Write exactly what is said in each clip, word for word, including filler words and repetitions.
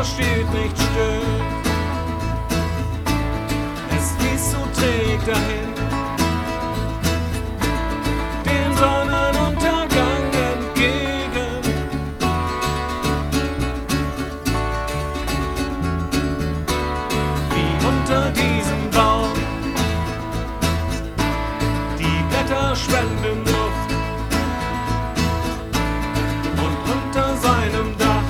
Wasser steht nicht still. Es fließt so träg dahin, dem Sonnenuntergang entgegen. Wie unter diesem Baum die Blätter spenden Luft, und unter seinem Dach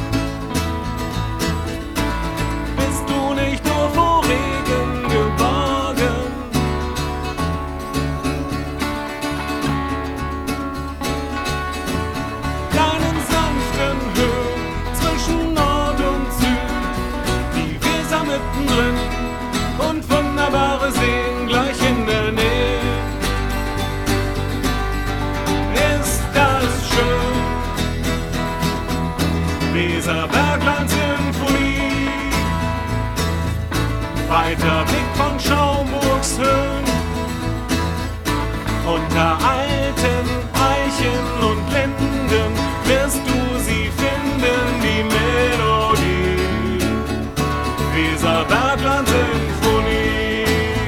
bist du nicht nur vor Regen geborgen. Deinen sanften Höhen zwischen Nord und Süd, die Weser mittendrin und wunderbare Seen gleich in der Nähe. Ist das schön, Weserbergland-Symphonie, weiter Blick von Schaumburgs Höhen, unter alten Eichen und Linden wirst du sie finden, die Melodie. Weserbergland-Symphonie,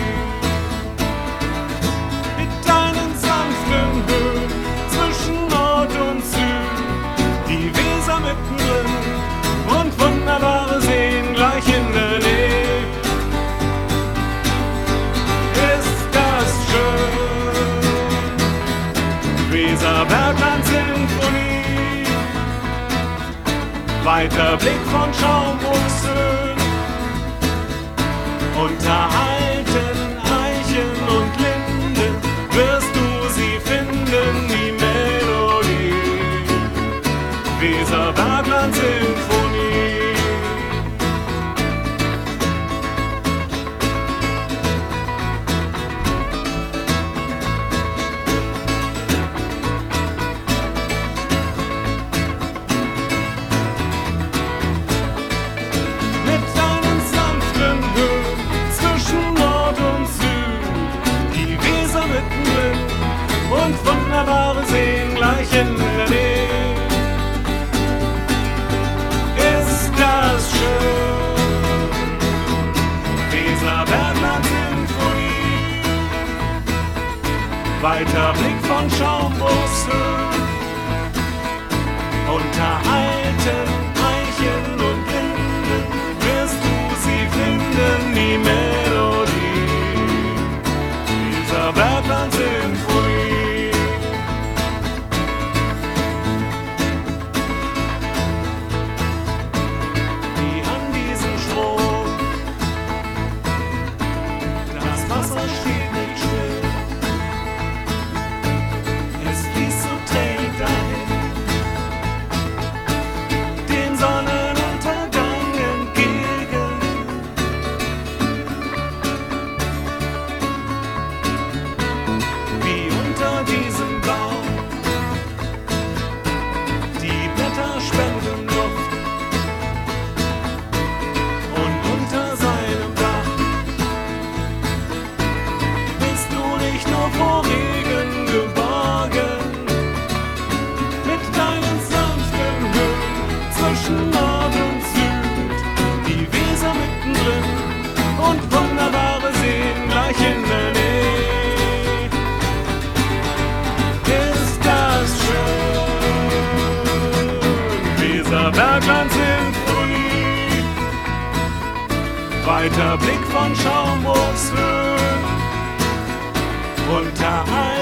mit deinen sanften Höhen zwischen Nord und Süd, die Weser mittendrin und wunderbare Seen gleich in der Nähe. Ist das schön, Weserbergland-Symphonie, weiter Blick von Schaumburgs Höhen, unter alten Eichen und Linden wirst du sie finden, die Melodie. Weserbergland-Symphonie. Mit deinen sanften Höhen zwischen Nord und Süd, die Weser mittendrin und wunderbare Seen gleich in der Nähe. Ist das schön, Weserbergland-Symphonie, weiter Blick von Schaumburgs Höhen, unter alten Eichen und Linden wirst du sie finden, die Melodie. Weserbergland-Symphonie. Wie an diesem Strom, das Wasser steht nicht still. Es fließt so träg dahin, dem Sonnenuntergang entgegen. Wie unter diesem Baum die Blätter spenden Luft, und unter seinem Dach bist du nicht nur vor Regen geborgen. Mit deinen sanften Höhen zwischen Nord und Süd, die Weser mittendrin und wunderbare Seen gleich in der Nähe. Ist das schön, Weserbergland-Symphonie, weiter Blick von Schaumburgs Höhen, unter